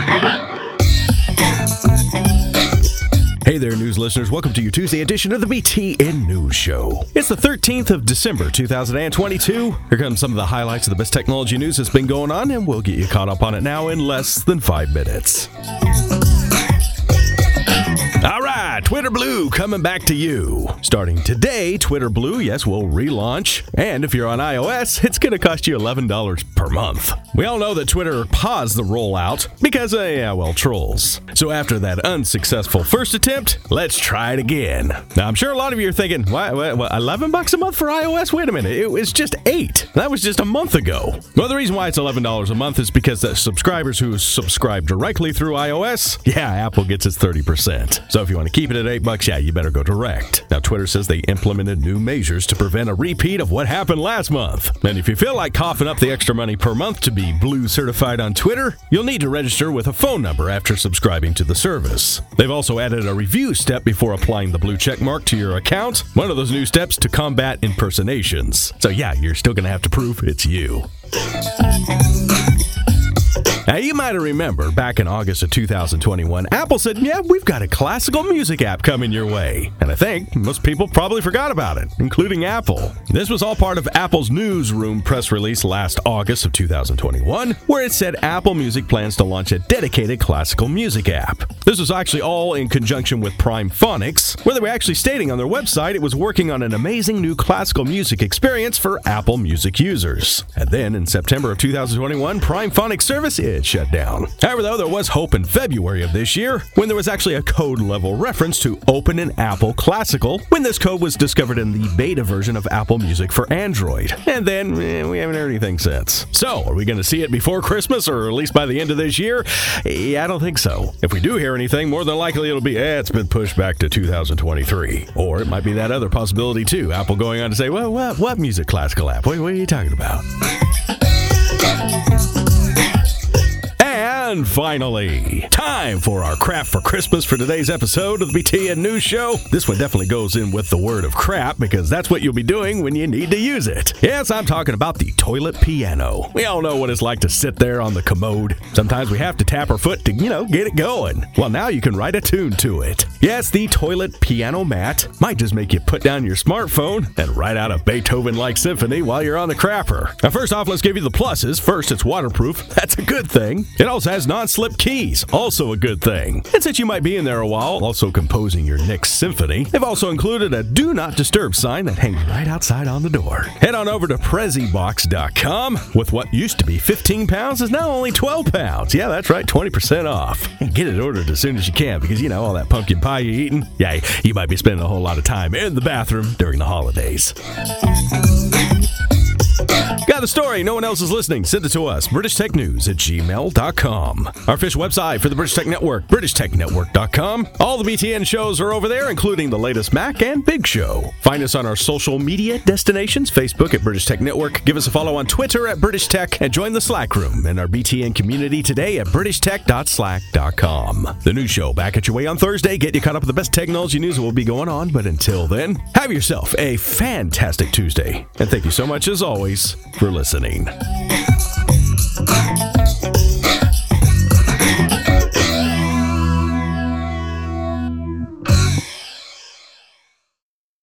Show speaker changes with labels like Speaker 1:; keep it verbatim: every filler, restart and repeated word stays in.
Speaker 1: Hey there, news listeners. Welcome to your Tuesday edition of the B T N News Show. It's the thirteenth of December, two thousand twenty-two. Here comes some of the highlights of the best technology news that's been going on, and we'll get you caught up on it now in less than five minutes. All right, Twitter Blue coming back to you. Starting today, Twitter Blue, yes, will relaunch. And if you're on iOS, it's going to cost you eleven dollars per month. We all know that Twitter paused the rollout because, uh, yeah, well, trolls. So after that unsuccessful first attempt, let's try it again. Now, I'm sure a lot of you are thinking, what, what, what, eleven bucks a month for iOS? Wait a minute, it was just eight. That was just a month ago. Well, the reason why it's eleven dollars a month is because the subscribers who subscribe directly through iOS, yeah, Apple gets its thirty percent. So if you want to keep it at eight bucks, yeah, you better go direct. Now, Twitter says they implemented new measures to prevent a repeat of what happened last month. And if you feel like coughing up the extra money per month to be Blue certified on Twitter, you'll need to register with a phone number after subscribing to the service. They've also added a review step before applying the blue check mark to your account. One of those new steps to combat impersonations. So yeah, you're still going to have to prove it's you. Now, you might remember back in August of two thousand twenty-one, Apple said, yeah, we've got a classical music app coming your way. And I think most people probably forgot about it, including Apple. This was all part of Apple's Newsroom press release last August of two thousand twenty-one, where it said Apple Music plans to launch a dedicated classical music app. This was actually all in conjunction with Prime Phonics, where they were actually stating on their website it was working on an amazing new classical music experience for Apple Music users. And then in September of two thousand twenty-one, Prime Phonics service is shut down. However, though, there was hope in February of this year when there was actually a code-level reference to Open in Apple Classical when this code was discovered in the beta version of Apple Music for Android. And then, eh, we haven't heard anything since. So, are we going to see it before Christmas or at least by the end of this year? Yeah, I don't think so. If we do hear anything, more than likely it'll be, eh, it's been pushed back to two thousand twenty-three. Or it might be that other possibility too, Apple going on to say, well, what, what music classical app? What, what are you talking about? And finally, time for our crap for Christmas for today's episode of the B T N News Show. This one definitely goes in with the word of crap because that's what you'll be doing when you need to use it. Yes, I'm talking about the toilet piano. We all know what it's like to sit there on the commode. Sometimes we have to tap our foot to, you know, get it going. Well, now you can write a tune to it. Yes, the toilet piano mat might just make you put down your smartphone and write out a Beethoven-like symphony while you're on the crapper. Now, first off, let's give you the pluses. First, it's waterproof. That's a good thing. It also has non-slip keys, also a good thing. And since you might be in there a while, also composing your next symphony, they've also included a do not disturb sign that hangs right outside on the door. Head on over to Prezi Box dot com. With what used to be fifteen pounds is now only twelve pounds. Yeah, that's right, twenty percent off. And get it ordered as soon as you can because, you know, all that pumpkin pie you're eating, yeah, you might be spending a whole lot of time in the bathroom during the holidays. Got a story? No one else is listening? Send it to us. British Tech News at gmail dot com. Our official website for the British Tech Network, British Tech Network dot com. All the B T N shows are over there, including the latest Mac and Big Show. Find us on our social media destinations, Facebook at British Tech Network. Give us a follow on Twitter at British Tech, and join the Slack room in our B T N community today at british tech dot slack dot com. The news show back at your way on Thursday. Get you caught up with the best technology news that will be going on. But until then, have yourself a fantastic Tuesday. And thank you so much, as always, for listening.